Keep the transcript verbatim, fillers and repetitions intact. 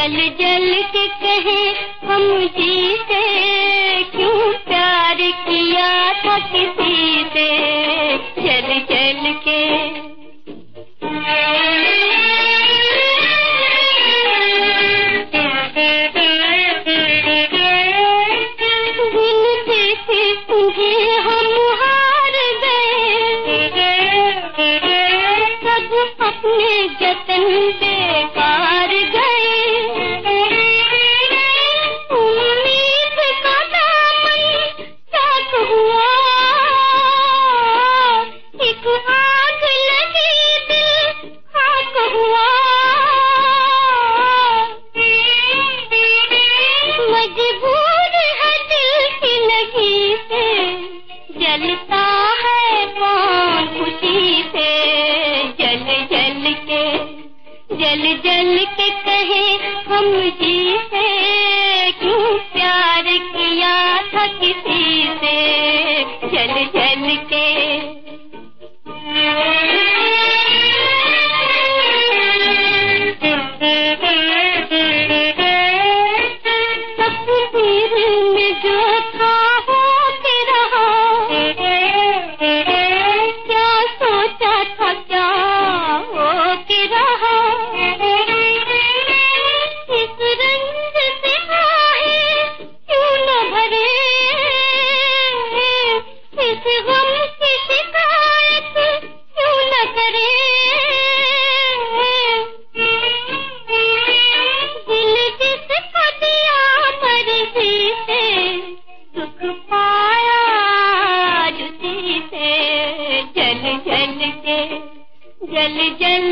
जल जल के कहे हम जीते, क्यों प्यार किया था किसी से, जल जल के। गिनती थी तुझे हम हार गए, सब अपने जतन बेकार गए। उम्मीद का दामन साथ हुआ, एक आग लगी दिल खाक हुआ। मजबूर है दिल की लगी से, जलता है कौन खुशी से, जल जल के। जल जल के कहे हम जीते, क्यों प्यार किया था किसी से, जल जल के। तकदीर में जो था हो के रहा, क्या सोचा था क्या हो के रहा। इस रंग से आए क्यों न भरे, इस गम की शिकायत क्यों न करे। दिल जिसको दिया मर्जी से, सुख पाया उसी से, जल जल के। जल जल